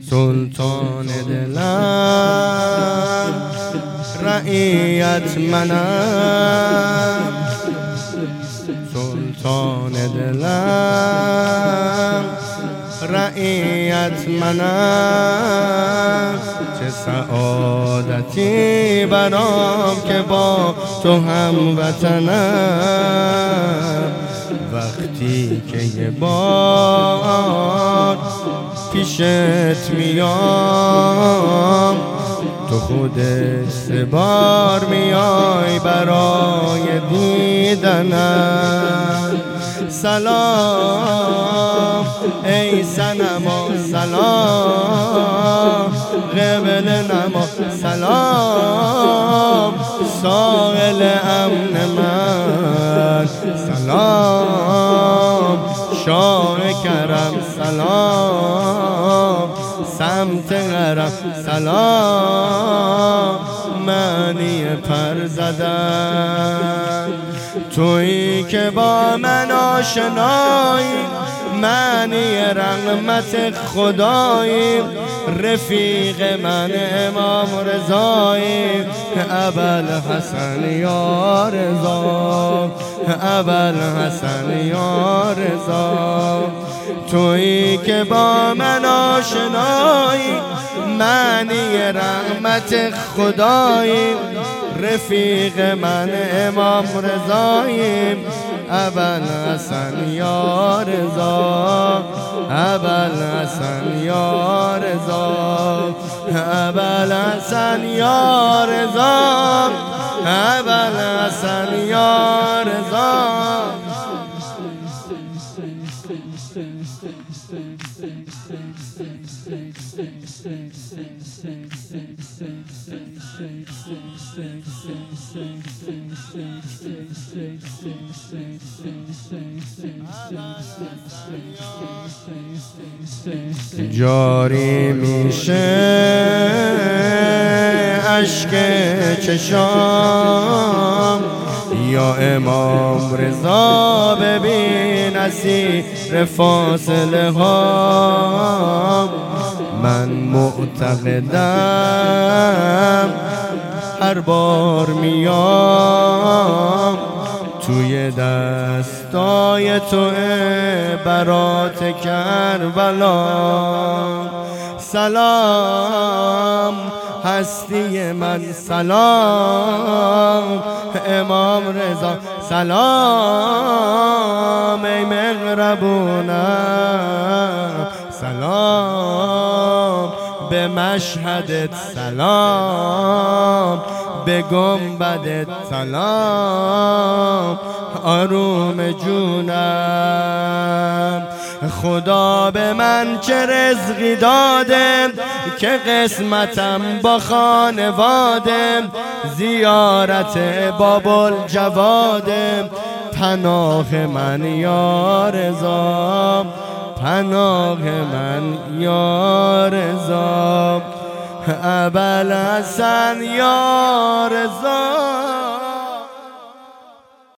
سلطان دلم رعیت منم، سلطان دلم رعیت منم. چه سعادتی برام که با تو هم وطنم. وقتی که یه بار پیشت میام، تو خودت سه بار میای برای دیدنم. سلام ای صنما، سلام قبل نما، سلام سائل امن من، سلام شاه کرم، سلام سمت غرم، سلام معنی پر زدن. تویی که با من آشنایی، معنی رحمت خدایی. رفیق من امام رضایی، ابوالحسن یا رضا، ابوالحسن یا رضا. تویی که با من آشنایی، معنی رحمت خدایی. رفیق من امام رضایی، ابوالحسن یا رضا، ابوالحسن یا رضا، ابوالحسن یا رضا، ابوالحسن یا رضا. جاری میشه اشک چشام، یا امام رضا ببین اسیر فاصله ها. من معتقدم هر بار میام توی دستای تو برات کربلا. سلام هستی من، سلام امام رضا، سلام ای مغربونم، سلام به مشهدت، سلام به گنبدت، سلام آروم جونم. خدا به من چه رزقی داده که قسمتم با خانواده. زیارت بابالجواده، پناه من یا رضا، پناه من یا رضا، ابوالحسن یا رضا.